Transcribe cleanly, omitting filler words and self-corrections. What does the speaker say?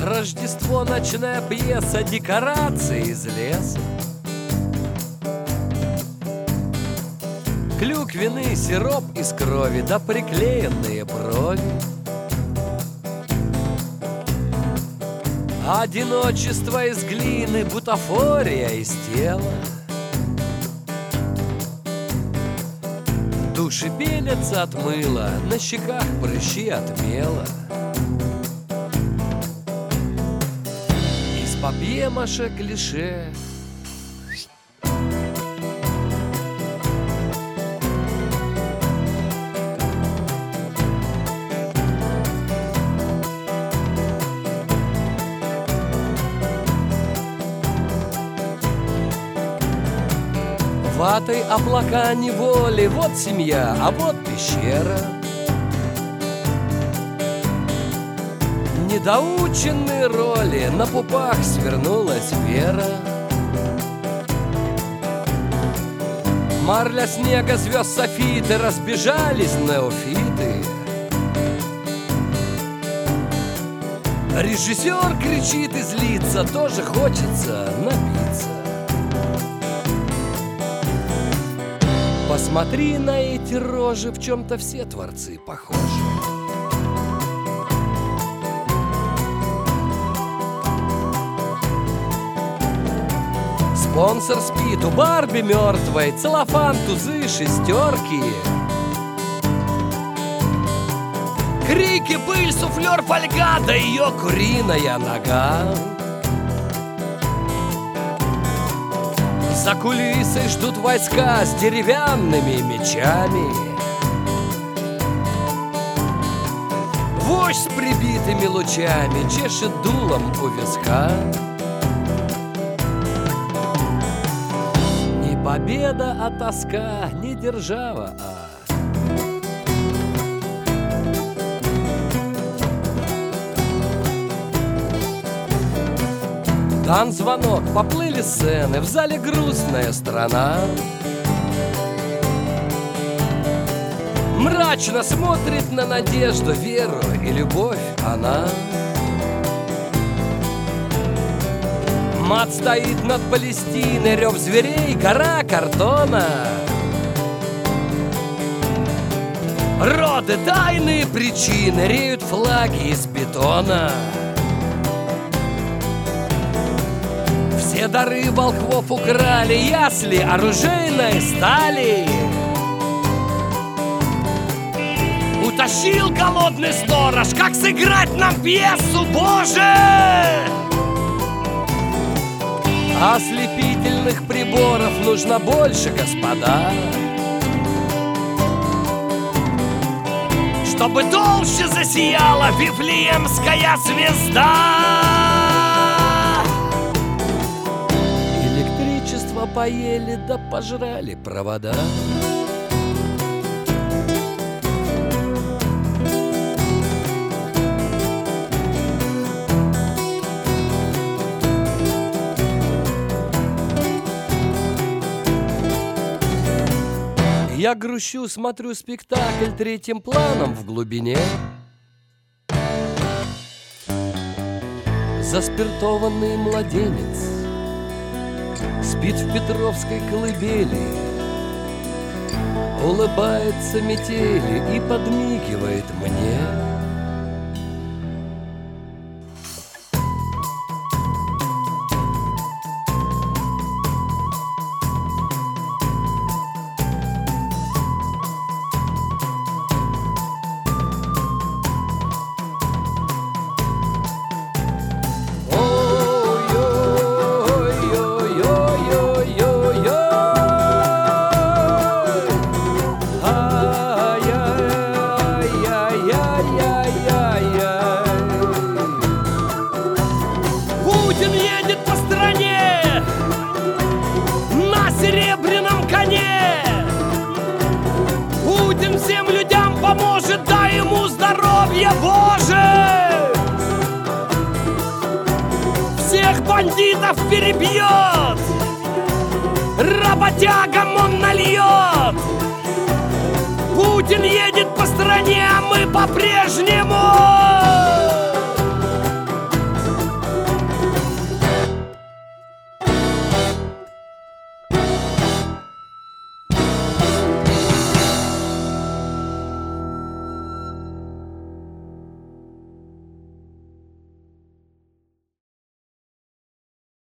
Рождество, ночная пьеса, декорации из леса. Клюквенный сироп из крови, да приклеенные брови. Одиночество из глины, бутафория из тела. Души пенятся от мыла, на щеках прыщи от мела. Из папье-маше клише. Ватой облака неволи, вот семья, а вот пещера. Недоученные роли, на пупах свернулась вера. Марля снега, звезд софиты, разбежались неофиты. Режиссер кричит и злится, тоже хочется напиться. Посмотри на эти рожи, в чем-то все творцы похожи. Спонсор спит, у Барби мертвой, целлофан, тузы, шестерки. Крики, пыль, суфлер, фольга, да ее куриная нога. За кулисой ждут войска с деревянными мечами. Вождь с прибитыми лучами чешет дулом у виска. Не победа, а тоска, не держава, дан звонок, поплыли сцены, в зале грустная страна. Мрачно смотрит на надежду, веру и любовь она. Мат стоит над Палестиной, рев зверей, гора картона. Роды, тайные причины, реют флаги из бетона. Все дары волхвов украли, ясли оружейной стали. Утащил голодный сторож, как сыграть нам пьесу, Боже! Ослепительных приборов нужно больше, господа, чтобы толще засияла Вифлеемская звезда. Электричество поели, да пожрали провода. Я грущу, смотрю спектакль третьим планом в глубине. Заспиртованный младенец спит в Петровской колыбели, улыбается метели и подмигивает мне. Путин едет по стране на серебряном коне. Путин всем людям поможет, дай ему здоровье, Боже! Всех бандитов перебьет, работягам он нальет. Путин едет по стране, а мы по-прежнему